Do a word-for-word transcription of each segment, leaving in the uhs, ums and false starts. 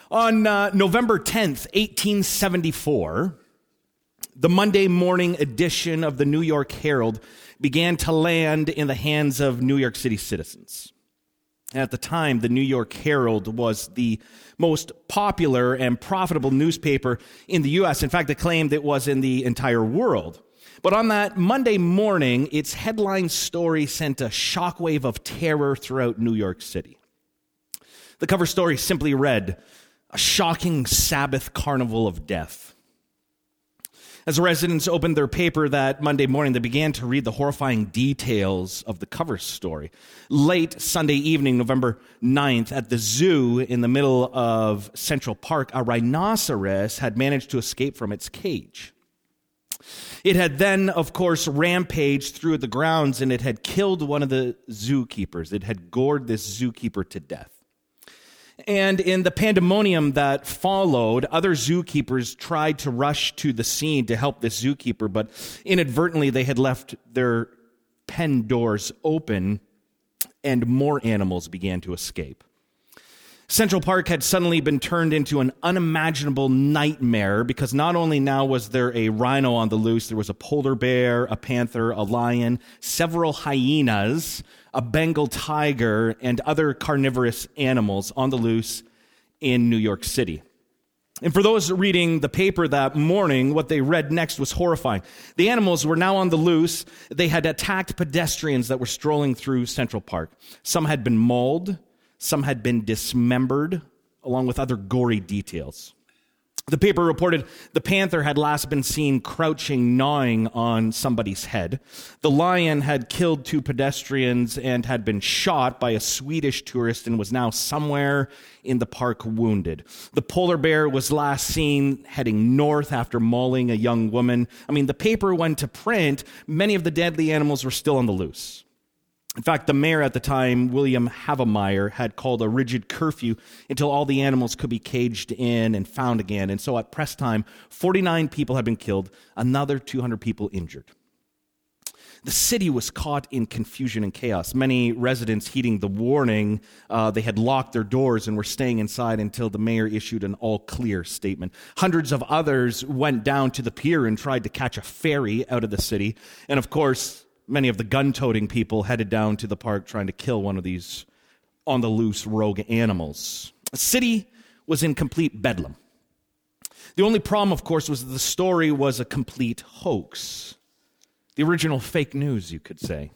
On uh, November tenth, eighteen seventy-four, the Monday morning edition of the New York Herald began to land in the hands of New York City citizens. At the time, the New York Herald was the most popular and profitable newspaper in the U S. In fact, they claimed it was in the entire world. But on that Monday morning, its headline story sent a shockwave of terror throughout New York City. The cover story simply read, "A shocking Sabbath carnival of death." As residents opened their paper that Monday morning, they began to read the horrifying details of the cover story. Late Sunday evening, November ninth, at the zoo in the middle of Central Park, a rhinoceros had managed to escape from its cage. It had then, of course, rampaged through the grounds, and it had killed one of the zookeepers. It had gored this zookeeper to death. And in the pandemonium that followed, other zookeepers tried to rush to the scene to help this zookeeper, but inadvertently they had left their pen doors open, and more animals began to escape. Central Park had suddenly been turned into an unimaginable nightmare because not only now was there a rhino on the loose, there was a polar bear, a panther, a lion, several hyenas, a Bengal tiger, and other carnivorous animals on the loose in New York City. And for those reading the paper that morning, what they read next was horrifying. The animals were now on the loose. They had attacked pedestrians that were strolling through Central Park. Some had been mauled. Some had been dismembered, along with other gory details. The paper reported the panther had last been seen crouching, gnawing on somebody's head. The lion had killed two pedestrians and had been shot by a Swedish tourist and was now somewhere in the park wounded. The polar bear was last seen heading north after mauling a young woman. I mean, the paper went to print. Many of the deadly animals were still on the loose. In fact, the mayor at the time, William Havemeyer, had called a rigid curfew until all the animals could be caged in and found again. And so at press time, forty-nine people had been killed, another two hundred people injured. The city was caught in confusion and chaos. Many residents, heeding the warning, uh, they had locked their doors and were staying inside until the mayor issued an all-clear statement. Hundreds of others went down to the pier and tried to catch a ferry out of the city. And of course, many of the gun-toting people headed down to the park trying to kill one of these on-the-loose rogue animals. The city was in complete bedlam. The only problem, of course, was that the story was a complete hoax. The original fake news, you could say.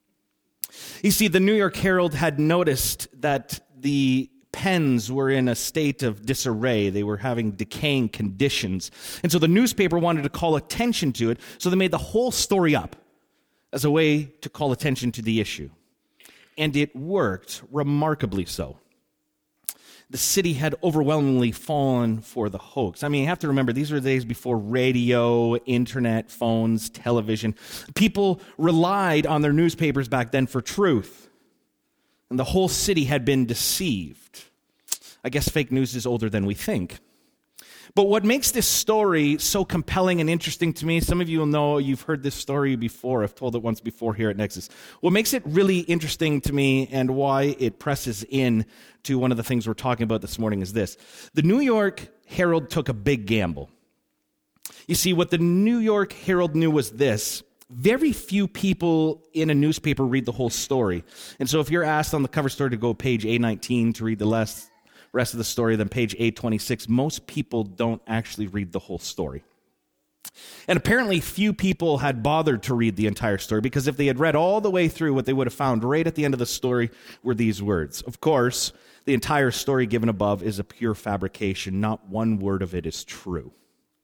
You see, the New York Herald had noticed that the pens were in a state of disarray. They were having decaying conditions. And so the newspaper wanted to call attention to it, so they made the whole story up as a way to call attention to the issue. And it worked remarkably so. The city had overwhelmingly fallen for the hoax. I mean, you have to remember, these were the days before radio, internet, phones, television. People relied on their newspapers back then for truth. And the whole city had been deceived. I guess fake news is older than we think. But what makes this story so compelling and interesting to me, some of you will know you've heard this story before. I've told it once before here at Nexus. What makes it really interesting to me and why it presses in to one of the things we're talking about this morning is this. The New York Herald took a big gamble. You see, what the New York Herald knew was this. Very few people in a newspaper read the whole story. And so if you're asked on the cover story to go page A nineteen to read the last rest of the story, then page A twenty-six, most people don't actually read the whole story. And apparently few people had bothered to read the entire story, because if they had read all the way through, what they would have found right at the end of the story were these words. Of course, the entire story given above is a pure fabrication. Not one word of it is true.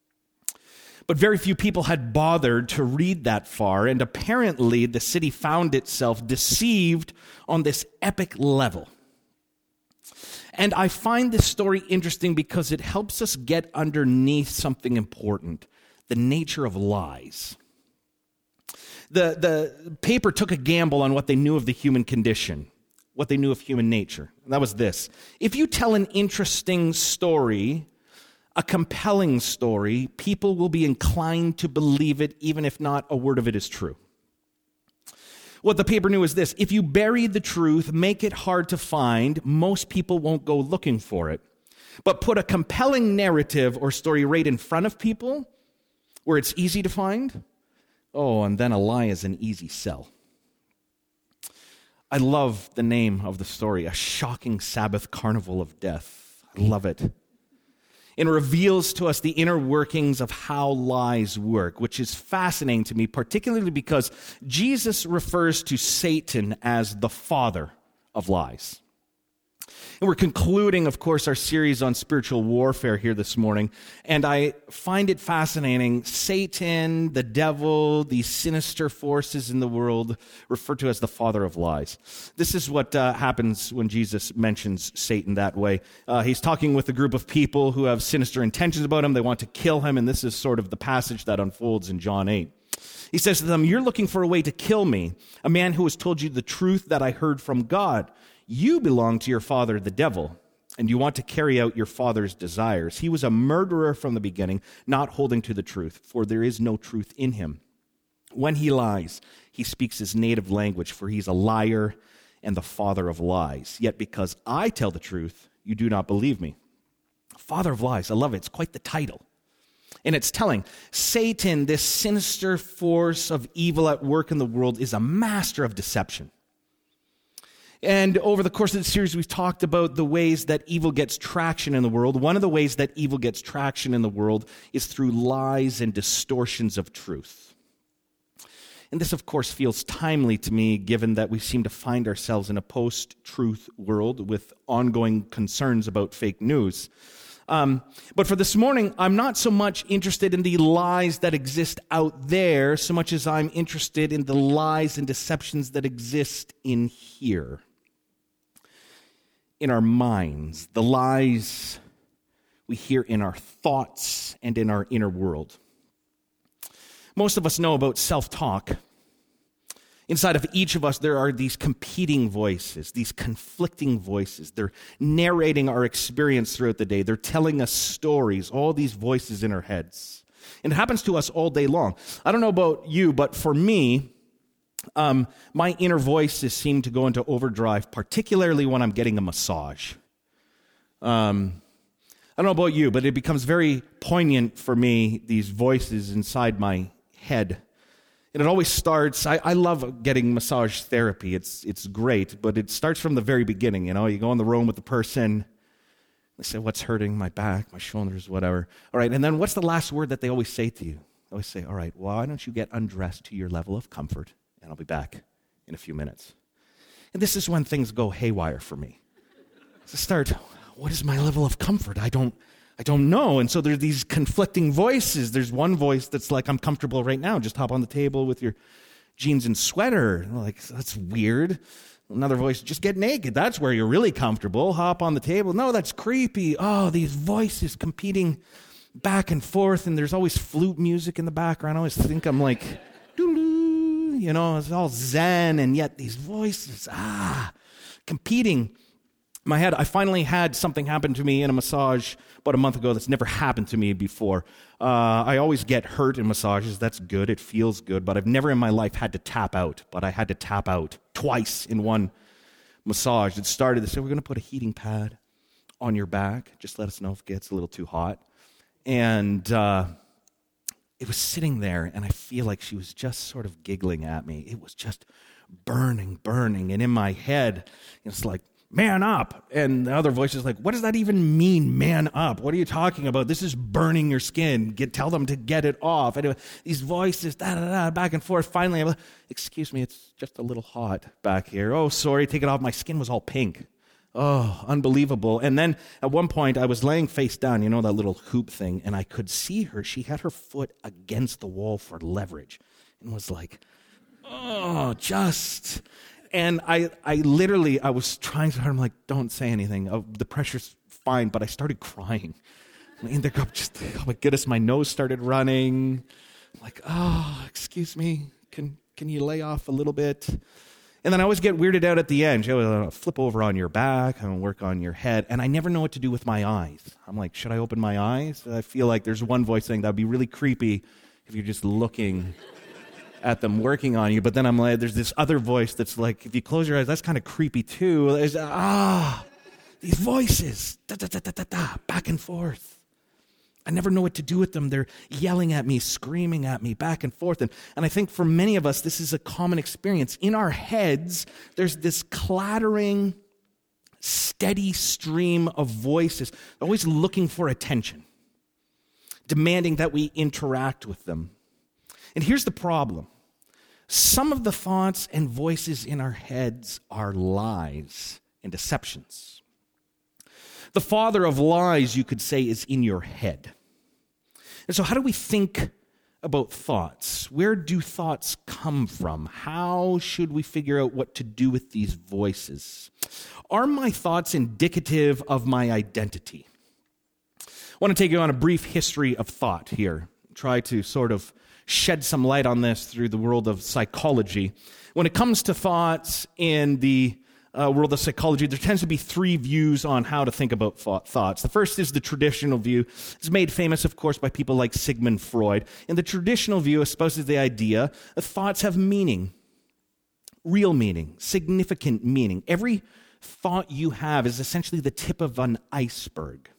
But very few people had bothered to read that far, and apparently the city found itself deceived on this epic level. And I find this story interesting because it helps us get underneath something important, the nature of lies. The, the paper took a gamble on what they knew of the human condition, what they knew of human nature. And that was this. If you tell an interesting story, a compelling story, people will be inclined to believe it, even if not a word of it is true. What the paper knew is this: if you bury the truth, make it hard to find, most people won't go looking for it. But put a compelling narrative or story right in front of people where it's easy to find. Oh, and then a lie is an easy sell. I love the name of the story, A Shocking Sabbath Carnival of Death. I love it. It reveals to us the inner workings of how lies work, which is fascinating to me, particularly because Jesus refers to Satan as the father of lies. And we're concluding, of course, our series on spiritual warfare here this morning. And I find it fascinating. Satan, the devil, these sinister forces in the world, referred to as the father of lies. This is what uh, happens when Jesus mentions Satan that way. Uh, he's talking with a group of people who have sinister intentions about him. They want to kill him. And this is sort of the passage that unfolds in John eight. He says to them, "You're looking for a way to kill me, a man who has told you the truth that I heard from God. You belong to your father, the devil, and you want to carry out your father's desires. He was a murderer from the beginning, not holding to the truth, for there is no truth in him. When he lies, he speaks his native language, for he's a liar and the father of lies. Yet because I tell the truth, you do not believe me." Father of lies, I love it. It's quite the title. And it's telling, Satan, this sinister force of evil at work in the world, is a master of deception. And over the course of the series, we've talked about the ways that evil gets traction in the world. One of the ways that evil gets traction in the world is through lies and distortions of truth. And this, of course, feels timely to me, given that we seem to find ourselves in a post-truth world with ongoing concerns about fake news. Um, but for this morning, I'm not so much interested in the lies that exist out there, so much as I'm interested in the lies and deceptions that exist in here. In our minds, the lies we hear in our thoughts and in our inner world. Most of us know about self-talk. Inside of each of us, there are these competing voices, these conflicting voices. They're narrating our experience throughout the day. They're telling us stories, all these voices in our heads. And it happens to us all day long. I don't know about you, but for me, Um, my inner voices seem to go into overdrive, particularly when I'm getting a massage. Um, I don't know about you, but it becomes very poignant for me, these voices inside my head. And it always starts, I, I love getting massage therapy. It's it's great, but it starts from the very beginning. You know, you go in the room with the person, they say, "What's hurting? My back, my shoulders, whatever." All right, and then what's the last word that they always say to you? They always say, "All right, well, why don't you get undressed to your level of comfort? And I'll be back in a few minutes." And this is when things go haywire for me. To start, what is my level of comfort? I don't I don't know. And so there's these conflicting voices. There's one voice that's like, "I'm comfortable right now. Just hop on the table with your jeans and sweater." And like, that's weird. Another voice, "Just get naked. That's where you're really comfortable. Hop on the table." No, that's creepy. Oh, these voices competing back and forth. And there's always flute music in the background. I always think I'm like, doo-doo. You know, it's all zen, and yet these voices, ah, competing in my head. I finally had something happen to me in a massage about a month ago that's never happened to me before. Uh, I always get hurt in massages. That's good. It feels good. But I've never in my life had to tap out. But I had to tap out twice in one massage. It started, they said, "We're going to put a heating pad on your back. Just let us know if it gets a little too hot." And uh it was sitting there, and I feel like she was just sort of giggling at me. It was just burning, burning. And in my head, it's like, "Man up." And the other voice is like, "What does that even mean, man up? What are you talking about? This is burning your skin. Get, tell them to get it off." And these voices, da, da, da, back and forth. Finally, I'm like, "Excuse me, it's just a little hot back here." "Oh, sorry, take it off." My skin was all pink. Oh, unbelievable. And then at one point I was laying face down, you know, that little hoop thing, and I could see her. She had her foot against the wall for leverage and was like, oh, just. And I, I literally, I was trying so hard. I'm like, "Don't say anything. Oh, the pressure's fine." But I started crying. And they're just, oh my goodness, my nose started running. I'm like, "Oh, excuse me. Can, can you lay off a little bit?" And then I always get weirded out at the end. She will flip over on your back and work on your head. And I never know what to do with my eyes. I'm like, should I open my eyes? I feel like there's one voice saying that would be really creepy if you're just looking at them working on you. But then I'm like, there's this other voice that's like, if you close your eyes, that's kind of creepy too. There's, ah, these voices, da, da, da, da, da, da, back and forth. I never know what to do with them. They're yelling at me, screaming at me, back and forth. And, and I think for many of us, this is a common experience. In our heads, there's this clattering, steady stream of voices, always looking for attention, demanding that we interact with them. And here's the problem. Some of the thoughts and voices in our heads are lies and deceptions. The father of lies, you could say, is in your head. And so how do we think about thoughts? Where do thoughts come from? How should we figure out what to do with these voices? Are my thoughts indicative of my identity? I want to take you on a brief history of thought here. Try to sort of shed some light on this through the world of psychology. When it comes to thoughts in the Uh, world of psychology, there tends to be three views on how to think about thought, thoughts. The first is the traditional view. It's made famous, of course, by people like Sigmund Freud. And the traditional view espouses the idea that thoughts have meaning, real meaning, significant meaning. Every thought you have is essentially the tip of an iceberg.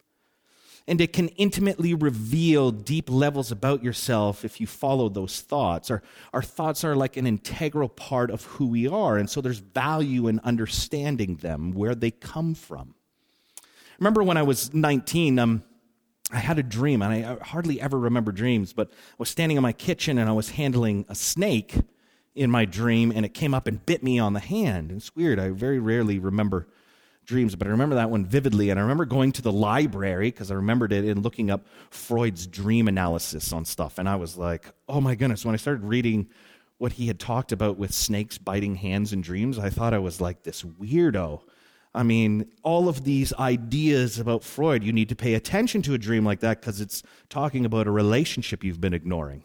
And it can intimately reveal deep levels about yourself if you follow those thoughts. Our, our thoughts are like an integral part of who we are, and so there's value in understanding them, where they come from. I remember when I was nineteen, um, I had a dream, and I hardly ever remember dreams, but I was standing in my kitchen, and I was handling a snake in my dream, and it came up and bit me on the hand. It's weird. I very rarely remember dreams, but I remember that one vividly, and I remember going to the library because I remembered it and looking up Freud's dream analysis on stuff, and I was like, oh my goodness. When I started reading what he had talked about with snakes biting hands in dreams, I thought I was like this weirdo. I mean, all of these ideas about Freud, you need to pay attention to a dream like that because it's talking about a relationship you've been ignoring,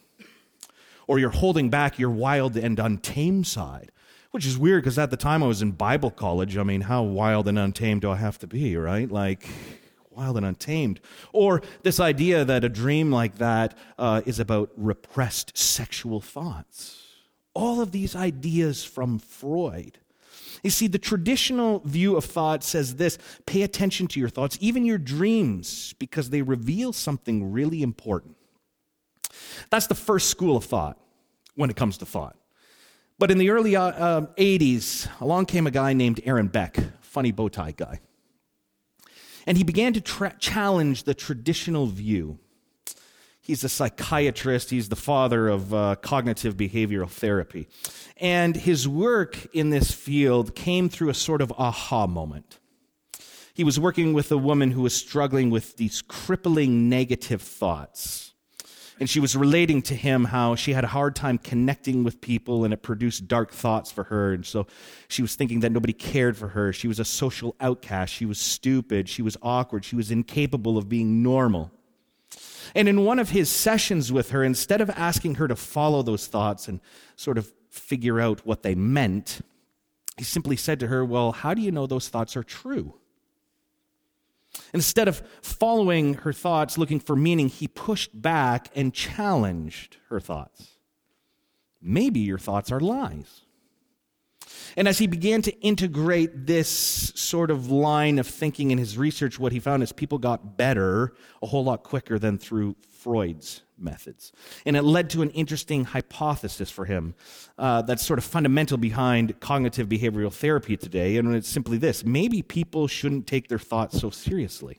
or you're holding back your wild and untamed side. Which is weird because at the time I was in Bible college. I mean, how wild and untamed do I have to be, right? Like, wild and untamed. Or this idea that a dream like that uh, is about repressed sexual thoughts. All of these ideas from Freud. You see, the traditional view of thought says this: pay attention to your thoughts, even your dreams, because they reveal something really important. That's the first school of thought when it comes to thought. But in the early uh, uh, eighties, along came a guy named Aaron Beck, funny bow tie guy. And he began to tra- challenge the traditional view. He's a psychiatrist. He's the father of uh, cognitive behavioral therapy. And his work in this field came through a sort of aha moment. He was working with a woman who was struggling with these crippling negative thoughts. And she was relating to him how she had a hard time connecting with people, and it produced dark thoughts for her. And so she was thinking that nobody cared for her. She was a social outcast. She was stupid. She was awkward. She was incapable of being normal. And in one of his sessions with her, instead of asking her to follow those thoughts and sort of figure out what they meant, he simply said to her, well, how do you know those thoughts are true? Instead of following her thoughts, looking for meaning, he pushed back and challenged her thoughts. Maybe your thoughts are lies. And as he began to integrate this sort of line of thinking in his research, what he found is people got better a whole lot quicker than through Freud's methods. And it led to an interesting hypothesis for him uh, that's sort of fundamental behind cognitive behavioral therapy today, and it's simply this: maybe people shouldn't take their thoughts so seriously.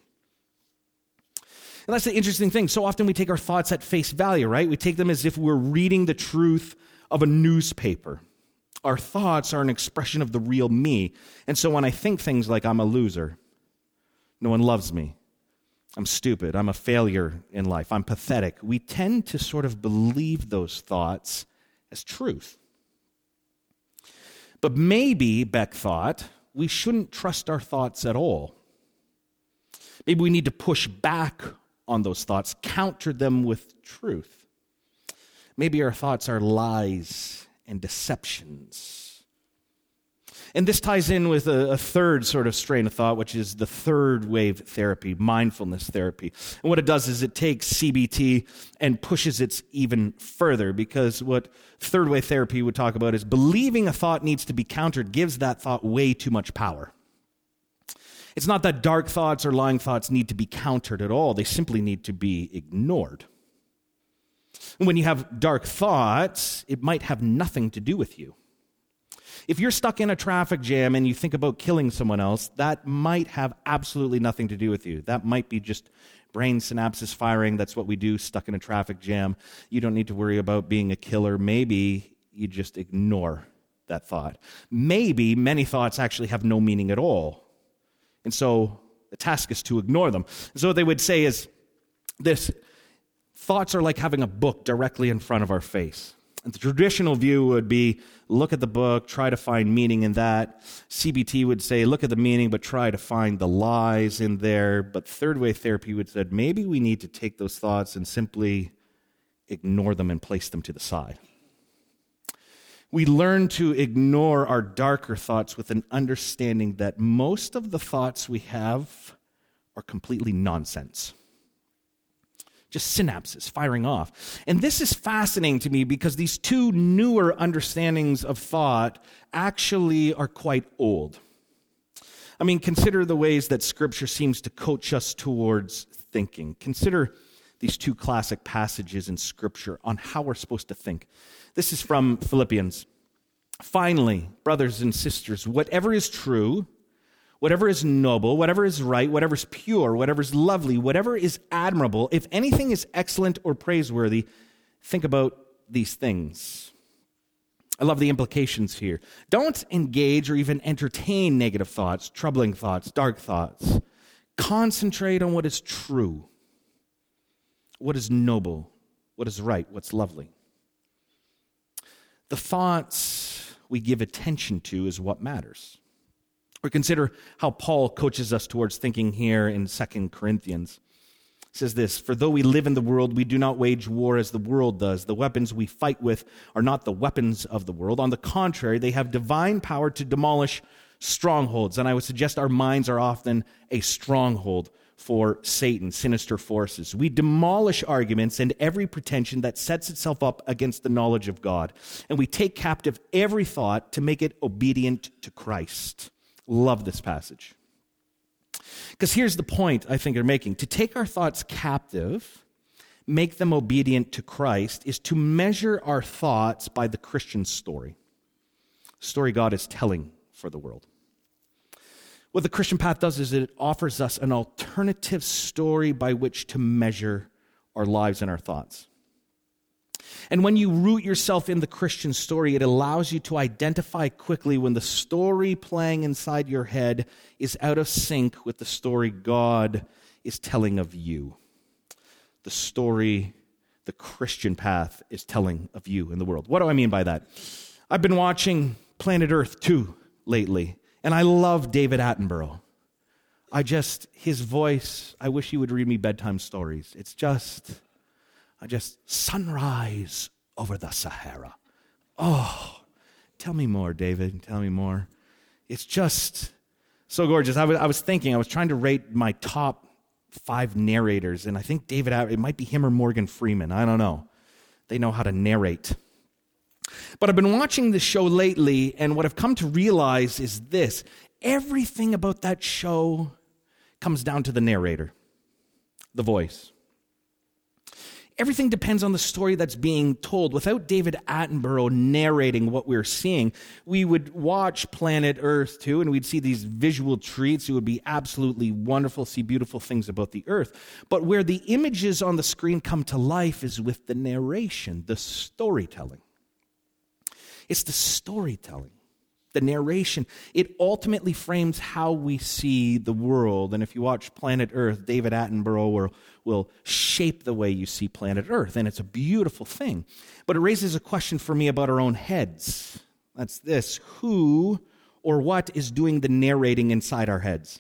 And that's the interesting thing. So often we take our thoughts at face value, right? We take them as if we're reading the truth of a newspaper. Our thoughts are an expression of the real me. And so when I think things like I'm a loser, no one loves me, I'm stupid, I'm a failure in life, I'm pathetic, we tend to sort of believe those thoughts as truth. But maybe, Beck thought, we shouldn't trust our thoughts at all. Maybe we need to push back on those thoughts, counter them with truth. Maybe our thoughts are lies and deceptions. And this ties in with a, a third sort of strain of thought, which is the third wave therapy, mindfulness therapy. And what it does is it takes C B T and pushes it even further, because what third wave therapy would talk about is believing a thought needs to be countered gives that thought way too much power. It's not that dark thoughts or lying thoughts need to be countered at all. They simply need to be ignored. When you have dark thoughts, it might have nothing to do with you. If you're stuck in a traffic jam and you think about killing someone else, that might have absolutely nothing to do with you. That might be just brain synapses firing. That's what we do, stuck in a traffic jam. You don't need to worry about being a killer. Maybe you just ignore that thought. Maybe many thoughts actually have no meaning at all. And so the task is to ignore them. So what they would say is this: thoughts are like having a book directly in front of our face. And the traditional view would be, look at the book, try to find meaning in that. C B T would say, look at the meaning, but try to find the lies in there. But third way therapy would say, maybe we need to take those thoughts and simply ignore them and place them to the side. We learn to ignore our darker thoughts with an understanding that most of the thoughts we have are completely nonsense. Just synapses firing off. And this is fascinating to me because these two newer understandings of thought actually are quite old. I mean, consider the ways that Scripture seems to coach us towards thinking. Consider these two classic passages in Scripture on how we're supposed to think. This is from Philippians. Finally, brothers and sisters, whatever is true, whatever is noble, whatever is right, whatever is pure, whatever is lovely, whatever is admirable, if anything is excellent or praiseworthy, think about these things. I love the implications here. Don't engage or even entertain negative thoughts, troubling thoughts, dark thoughts. Concentrate on what is true, what is noble, what is right, what's lovely. The thoughts we give attention to is what matters. Or consider how Paul coaches us towards thinking here in Second Corinthians. He says this: for though we live in the world, we do not wage war as the world does. The weapons we fight with are not the weapons of the world. On the contrary, they have divine power to demolish strongholds. And I would suggest our minds are often a stronghold for Satan, sinister forces. We demolish arguments and every pretension that sets itself up against the knowledge of God. And we take captive every thought to make it obedient to Christ. Love this passage. Because here's the point I think they're making. To take our thoughts captive, make them obedient to Christ, is to measure our thoughts by the Christian story. Story God is telling for the world. What the Christian path does is it offers us an alternative story by which to measure our lives and our thoughts. And when you root yourself in the Christian story, it allows you to identify quickly when the story playing inside your head is out of sync with the story God is telling of you. The story the Christian path is telling of you in the world. What do I mean by that? I've been watching Planet Earth two lately. And I love David Attenborough. I just, his voice, I wish he would read me bedtime stories. It's just, I just, sunrise over the Sahara. Oh, tell me more, David, tell me more. It's just so gorgeous. I was, I was thinking, I was trying to rate my top five narrators, and I think David, it might be him or Morgan Freeman. I don't know. They know how to narrate. But I've been watching this show lately, and what I've come to realize is this: everything about that show comes down to the narrator, the voice. Everything depends on the story that's being told. Without David Attenborough narrating what we're seeing, we would watch Planet Earth two, and we'd see these visual treats. It would be absolutely wonderful, see beautiful things about the earth. But where the images on the screen come to life is with the narration, the storytelling. It's the storytelling, the narration. It ultimately frames how we see the world. And if you watch Planet Earth, David Attenborough will, will shape the way you see Planet Earth. And it's a beautiful thing. But it raises a question for me about our own heads. That's this: who or what is doing the narrating inside our heads?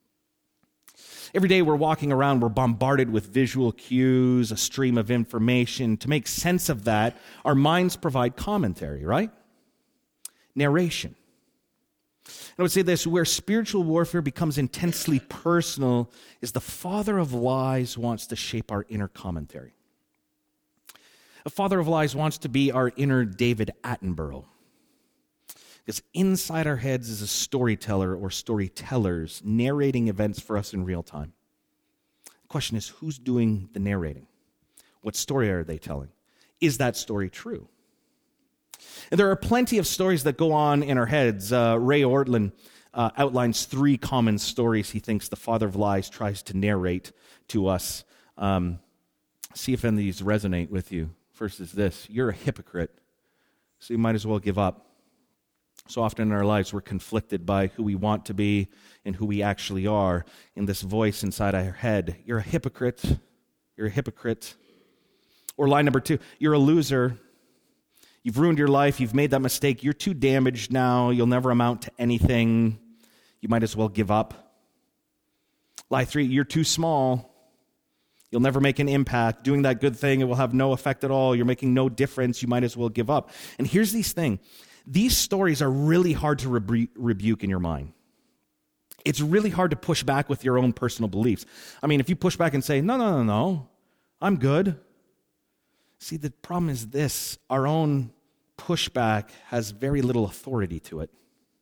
Every day we're walking around, we're bombarded with visual cues, a stream of information. To make sense of that, our minds provide commentary, right? Narration. And I would say this: where spiritual warfare becomes intensely personal is the father of lies wants to shape our inner commentary. A father of lies wants to be our inner David Attenborough. Because inside our heads is a storyteller or storytellers narrating events for us in real time. The question is, who's doing the narrating? What story are they telling? Is that story true? And there are plenty of stories that go on in our heads. Uh, Ray Ortlund uh, outlines three common stories he thinks the father of lies tries to narrate to us. Um, see if any of these resonate with you. First is this: you're a hypocrite, so you might as well give up. So often in our lives, we're conflicted by who we want to be and who we actually are. In this voice inside our head, you're a hypocrite, you're a hypocrite. Or line number two, you're a loser. You've ruined your life, you've made that mistake, you're too damaged now, you'll never amount to anything, you might as well give up. Lie three, you're too small. You'll never make an impact. Doing that good thing, it will have no effect at all. You're making no difference. You might as well give up. And here's this thing. These stories are really hard to rebu- rebuke in your mind. It's really hard to push back with your own personal beliefs. I mean, if you push back and say, no, no, no, no, I'm good. See, the problem is this. Our own pushback has very little authority to it.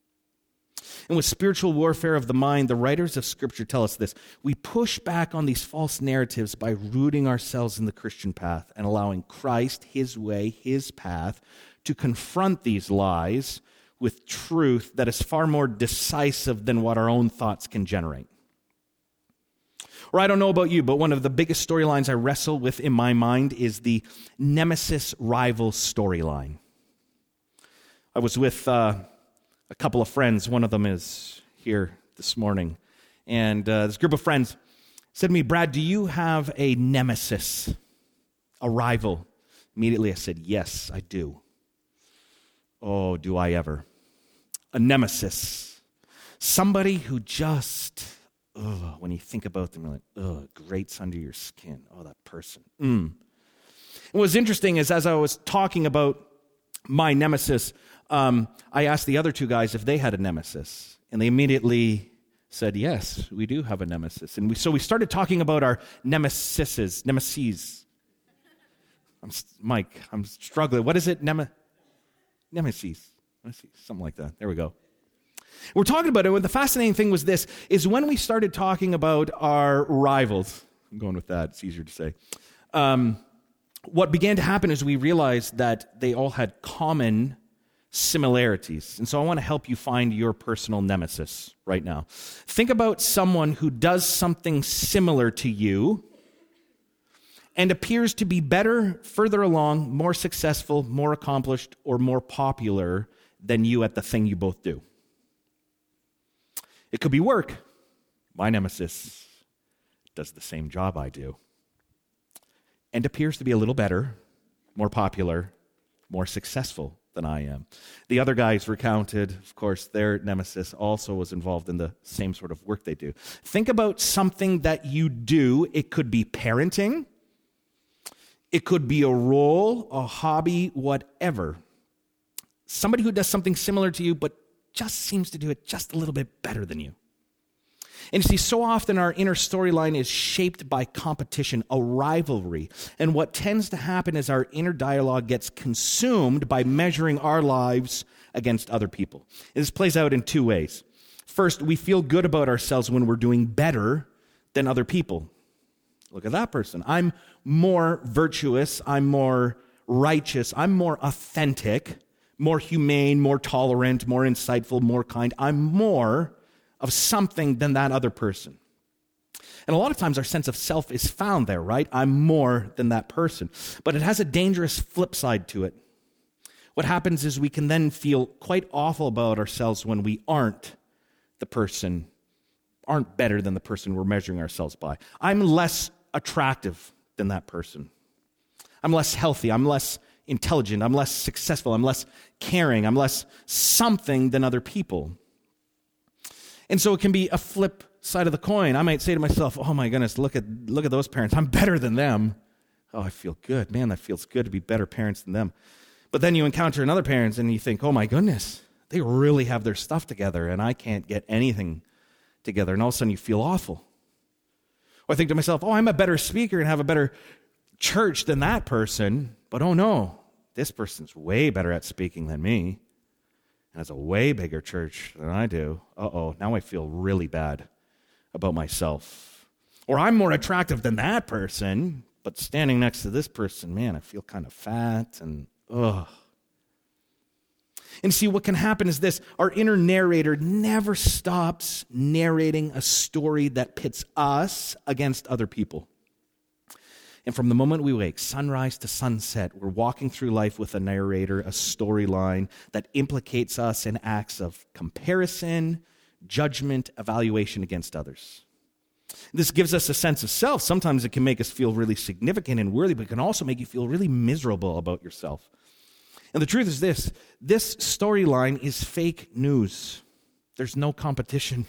And with spiritual warfare of the mind, the writers of Scripture tell us this. We push back on these false narratives by rooting ourselves in the Christian path and allowing Christ, His way, His path, to confront these lies with truth that is far more decisive than what our own thoughts can generate. Or I don't know about you, but one of the biggest storylines I wrestle with in my mind is the nemesis rival storyline. I was with uh, a couple of friends. One of them is here this morning. And uh, this group of friends said to me, Brad, do you have a nemesis, a rival? Immediately I said, yes, I do. Oh, do I ever. A nemesis. Somebody who just, ugh, when you think about them, you're like, ugh, grates under your skin. Oh, that person. Mm. And what's interesting is as I was talking about my nemesis, um, I asked the other two guys if they had a nemesis. And they immediately said, yes, we do have a nemesis. And we, so we started talking about our nemesises, nemesis. I'm, Mike, I'm struggling. What is it? Nemesis. Nemesis, something like that. There we go. We're talking about it. The fascinating thing was this, is when we started talking about our rivals, I'm going with that, it's easier to say, um, what began to happen is we realized that they all had common similarities. And so I want to help you find your personal nemesis right now. Think about someone who does something similar to you and appears to be better, further along, more successful, more accomplished, or more popular than you at the thing you both do. It could be work. My nemesis does the same job I do and appears to be a little better, more popular, more successful than I am. The other guys recounted, of course, their nemesis also was involved in the same sort of work they do. Think about something that you do. It could be parenting. It could be a role, a hobby, whatever. Somebody who does something similar to you, but just seems to do it just a little bit better than you. And you see, so often our inner storyline is shaped by competition, a rivalry. And what tends to happen is our inner dialogue gets consumed by measuring our lives against other people. This plays out in two ways. First, we feel good about ourselves when we're doing better than other people. Look at that person. I'm more virtuous. I'm more righteous. I'm more authentic, more humane, more tolerant, more insightful, more kind. I'm more of something than that other person. And a lot of times our sense of self is found there, right? I'm more than that person. But it has a dangerous flip side to it. What happens is we can then feel quite awful about ourselves when we aren't the person, aren't better than the person we're measuring ourselves by. I'm less attractive than that person. I'm less healthy. I'm less intelligent. I'm less successful. I'm less caring. I'm less something than other people. And so it can be a flip side of the coin. I might say to myself, oh my goodness, look at look at those parents. I'm better than them. Oh, I feel good. Man, that feels good to be better parents than them. But then you encounter another parent and you think, oh my goodness, they really have their stuff together and I can't get anything together. And all of a sudden you feel awful. Or I think to myself, oh, I'm a better speaker and have a better church than that person. But oh no, this person's way better at speaking than me. and has a way bigger church than I do. Uh-oh, now I feel really bad about myself. Or I'm more attractive than that person, but standing next to this person, man, I feel kind of fat and ugh. And see, what can happen is this. Our inner narrator never stops narrating a story that pits us against other people. And from the moment we wake, sunrise to sunset, we're walking through life with a narrator, a storyline that implicates us in acts of comparison, judgment, evaluation against others. This gives us a sense of self. Sometimes it can make us feel really significant and worthy, but it can also make you feel really miserable about yourself. And the truth is this, this storyline is fake news. There's no competition.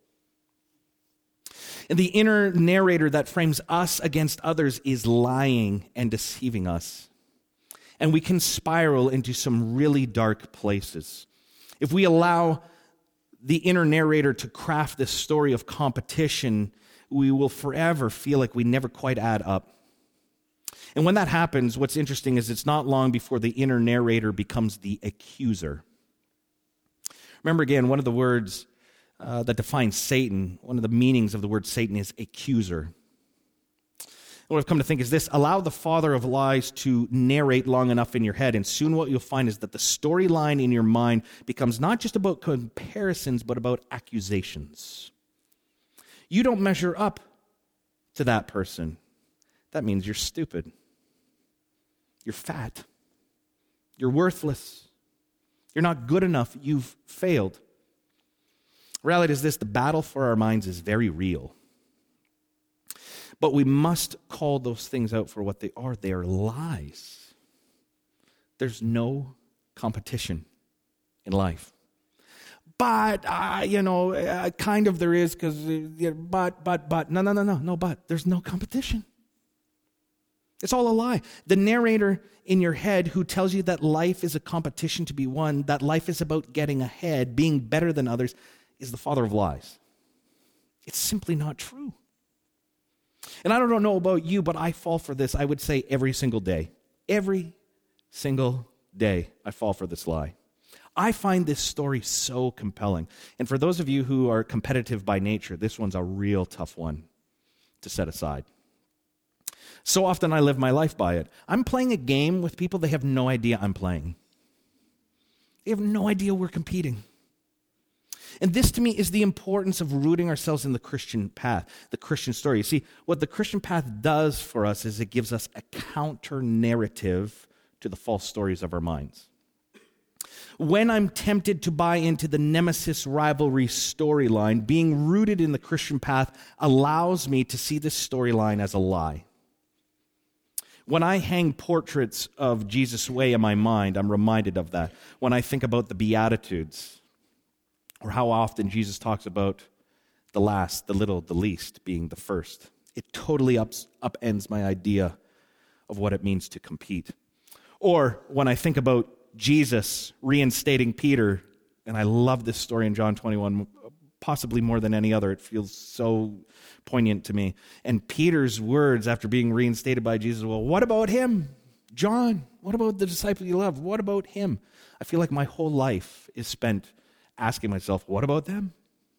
And the inner narrator that frames us against others is lying and deceiving us. And we can spiral into some really dark places. If we allow the inner narrator to craft this story of competition, we will forever feel like we never quite add up. And when that happens, what's interesting is it's not long before the inner narrator becomes the accuser. Remember again, one of the words uh, that defines Satan, one of the meanings of the word Satan is accuser. And what I've come to think is this: allow the father of lies to narrate long enough in your head, and soon what you'll find is that the storyline in your mind becomes not just about comparisons, but about accusations. You don't measure up to that person. That means you're stupid. You're fat. You're worthless. You're not good enough. You've failed. Reality is this: the battle for our minds is very real. But we must call those things out for what they are. They are lies. There's no competition in life. But, uh, you know, uh, kind of there is, because, uh, but, but, but, no, no, no, no, no, but. There's no competition. It's all a lie. The narrator in your head who tells you that life is a competition to be won, that life is about getting ahead, being better than others, is the father of lies. It's simply not true. And I don't know about you, but I fall for this, I would say, every single day. Every single day I fall for this lie. I find this story so compelling. And for those of you who are competitive by nature, this one's a real tough one to set aside. So often I live my life by it. I'm playing a game with people they have no idea I'm playing. They have no idea we're competing. And this to me is the importance of rooting ourselves in the Christian path, the Christian story. You see, what the Christian path does for us is it gives us a counter-narrative to the false stories of our minds. When I'm tempted to buy into the nemesis rivalry storyline, being rooted in the Christian path allows me to see this storyline as a lie. When I hang portraits of Jesus' way in my mind, I'm reminded of that. When I think about the Beatitudes, or how often Jesus talks about the last, the little, the least being the first, it totally ups, upends my idea of what it means to compete. Or when I think about Jesus reinstating Peter, and I love this story in John twenty-one, possibly more than any other. It feels so poignant to me. And Peter's words after being reinstated by Jesus, well, what about him? John, what about the disciple you love? What about him? I feel like my whole life is spent asking myself, what about them?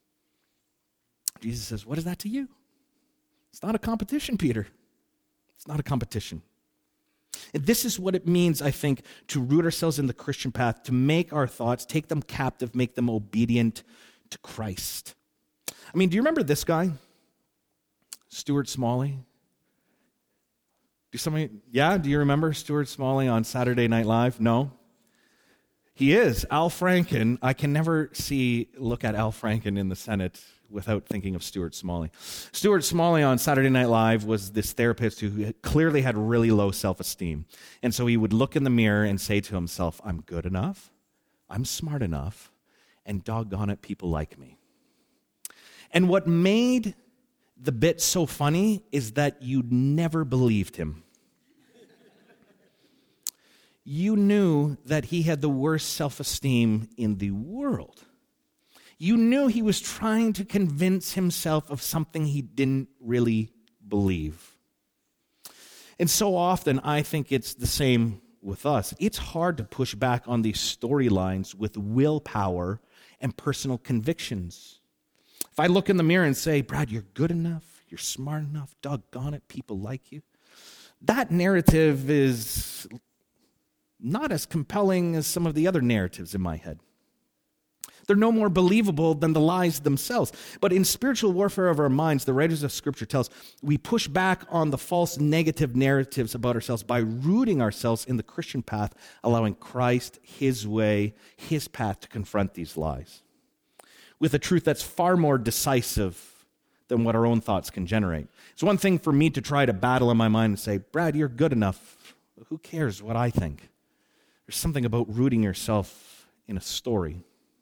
Jesus says, what is that to you? It's not a competition, Peter. It's not a competition. And this is what it means, I think, to root ourselves in the Christian path, to make our thoughts, take them captive, make them obedient to Christ. I mean, do you remember this guy? Stuart Smalley? Do somebody, yeah, do you remember Stuart Smalley on Saturday Night Live? No? He is. Al Franken. I can never see, look at Al Franken in the Senate without thinking of Stuart Smalley. Stuart Smalley on Saturday Night Live was this therapist who clearly had really low self-esteem. And so he would look in the mirror and say to himself, I'm good enough, I'm smart enough, and doggone it, people like me. And what made the bit so funny is that you never believed him. You knew that he had the worst self-esteem in the world. You knew he was trying to convince himself of something he didn't really believe. And so often, I think it's the same with us. It's hard to push back on these storylines with willpower and personal convictions. If I look in the mirror and say, Brad, you're good enough, you're smart enough, doggone it, people like you, that narrative is not as compelling as some of the other narratives in my head. They're no more believable than the lies themselves. But in spiritual warfare of our minds, the writers of Scripture tell us we push back on the false negative narratives about ourselves by rooting ourselves in the Christian path, allowing Christ, his way, his path to confront these lies with a truth that's far more decisive than what our own thoughts can generate. It's one thing for me to try to battle in my mind and say, Brad, you're good enough. Who cares what I think? There's something about rooting yourself in a story.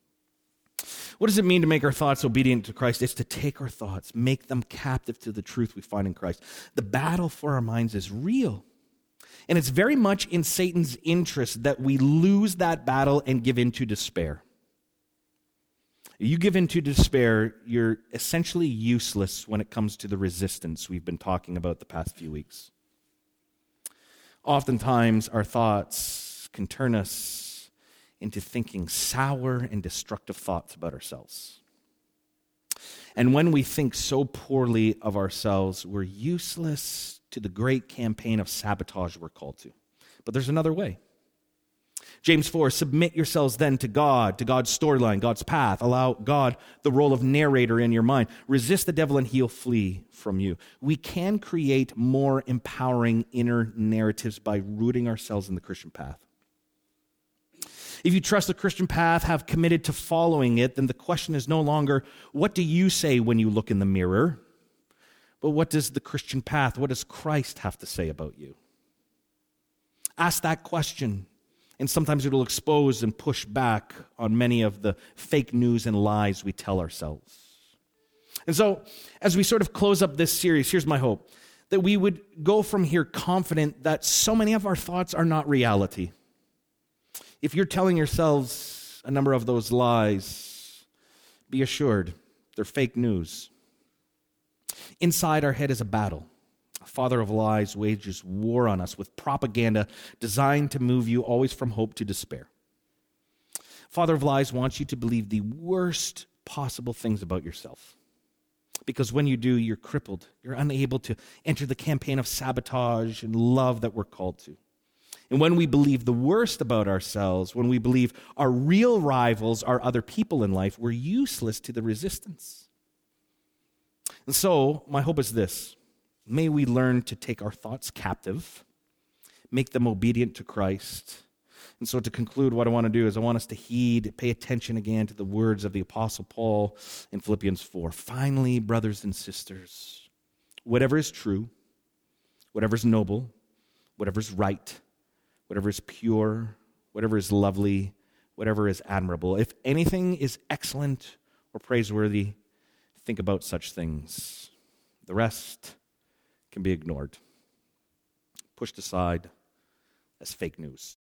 What does it mean to make our thoughts obedient to Christ? It's to take our thoughts, make them captive to the truth we find in Christ. The battle for our minds is real. And it's very much in Satan's interest that we lose that battle and give in to despair. You give in to despair, you're essentially useless when it comes to the resistance we've been talking about the past few weeks. Oftentimes, our thoughts can turn us into thinking sour and destructive thoughts about ourselves. And when we think so poorly of ourselves, we're useless to the great campaign of sabotage we're called to. But there's another way. James four, submit yourselves then to God, to God's storyline, God's path. Allow God the role of narrator in your mind. Resist the devil and he'll flee from you. We can create more empowering inner narratives by rooting ourselves in the Christian path. If you trust the Christian path, have committed to following it, then the question is no longer, what do you say when you look in the mirror? But what does the Christian path, what does Christ have to say about you? Ask that question, and sometimes it'll expose and push back on many of the fake news and lies we tell ourselves. And so, as we sort of close up this series, here's my hope, that we would go from here confident that so many of our thoughts are not reality. If you're telling yourselves a number of those lies, be assured they're fake news. Inside our head is a battle. A father of lies wages war on us with propaganda designed to move you always from hope to despair. Father of lies wants you to believe the worst possible things about yourself. Because when you do, you're crippled. You're unable to enter the campaign of sabotage and love that we're called to. And when we believe the worst about ourselves, when we believe our real rivals are other people in life, we're useless to the resistance. And so, my hope is this. May we learn to take our thoughts captive, make them obedient to Christ. And so to conclude, what I want to do is I want us to heed, pay attention again to the words of the Apostle Paul in Philippians four. Finally, brothers and sisters, whatever is true, whatever is noble, whatever is right, whatever is pure, whatever is lovely, whatever is admirable. If anything is excellent or praiseworthy, think about such things. The rest can be ignored, pushed aside as fake news.